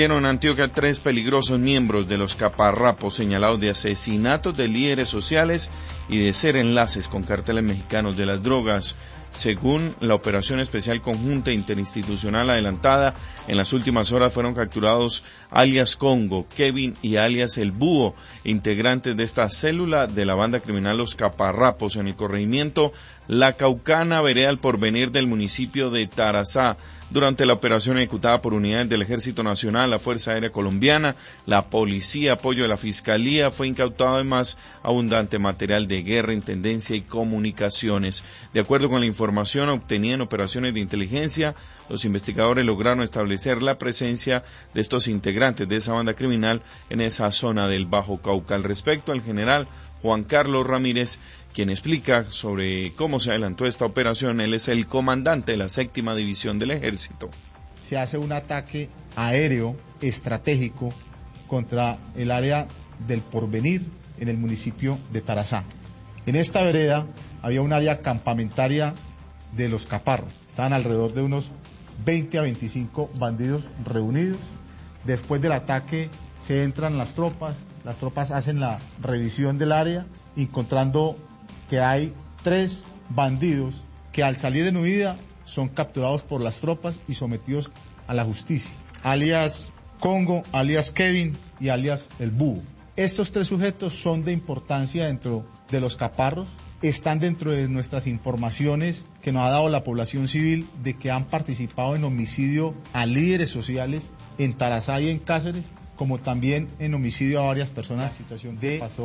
En Antioquia, 3 peligrosos miembros de los caparrapos señalados de asesinatos de líderes sociales y de ser enlaces con carteles mexicanos de las drogas. Según la operación especial conjunta interinstitucional adelantada, en las últimas horas fueron capturados alias Congo, Kevin y alias El Búho, integrantes de esta célula de la banda criminal Los Caparrapos en el corregimiento La Caucana, vereda El Porvenir del municipio de Tarazá. Durante la operación ejecutada por unidades del Ejército Nacional, la Fuerza Aérea Colombiana, la Policía, apoyo de la Fiscalía, fue incautado además abundante material de guerra, intendencia y comunicaciones. De acuerdo con la información obtenida en operaciones de inteligencia, los investigadores lograron establecer la presencia de estos integrantes de esa banda criminal en esa zona del Bajo Cauca. Al respecto, al general Juan Carlos Ramírez, quien explica sobre cómo se adelantó esta operación. Él es el comandante de la 7ª División del Ejército. Se hace un ataque aéreo estratégico contra el área del Porvenir en el municipio de Tarazá. En esta vereda había un área campamentaria de los Caparros. Estaban alrededor de unos 20 a 25 bandidos reunidos. Después del ataque se entran las tropas hacen la revisión del área, encontrando que hay 3 bandidos que al salir en huida son capturados por las tropas y sometidos a la justicia, alias Congo, alias Kevin y alias El Búho. Estos 3 sujetos son de importancia dentro de los Caparros, están dentro de nuestras informaciones que nos ha dado la población civil de que han participado en homicidio a líderes sociales en Tarazá y en Cáceres, como también en homicidio a varias personas. La situación que pasó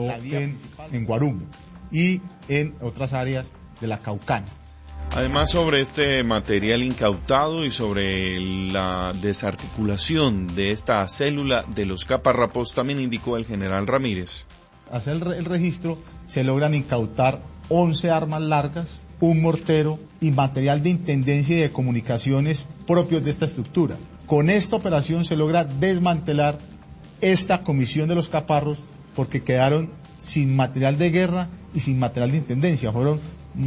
en Guarumo y en otras áreas de la Caucana. Además, sobre este material incautado y sobre la desarticulación de esta célula de los caparrapos, también indicó el general Ramírez. Hacer el registro, se logran incautar 11 armas largas, un mortero y material de intendencia y de comunicaciones propios de esta estructura. Con esta operación se logra desmantelar esta comisión de los Caparros porque quedaron sin material de guerra y sin material de intendencia. Fueron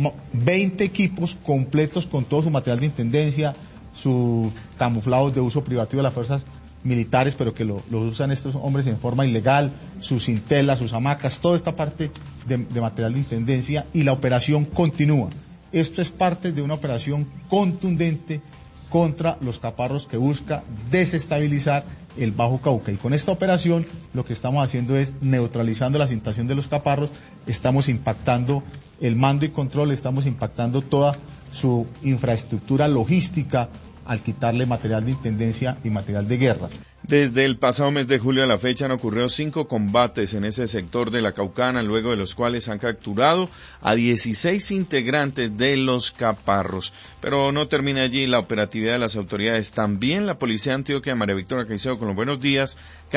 20 equipos completos con todo su material de intendencia, sus camuflados de uso privativo de las fuerzas militares, pero que lo usan estos hombres en forma ilegal, sus cintelas, sus hamacas, toda esta parte de material de intendencia, y la operación continúa. Esto es parte de una operación contundente contra los Caparros que busca desestabilizar el Bajo Cauca. Y con esta operación lo que estamos haciendo es neutralizando la situación de los Caparros, estamos impactando el mando y control, estamos impactando toda su infraestructura logística al quitarle material de intendencia y material de guerra. Desde el pasado mes de julio a la fecha han ocurrido 5 combates en ese sector de la Caucana, luego de los cuales han capturado a 16 integrantes de los Caparros. Pero no termina allí la operatividad de las autoridades. También la Policía de Antioquia, María Victoria Caicedo, con los buenos días.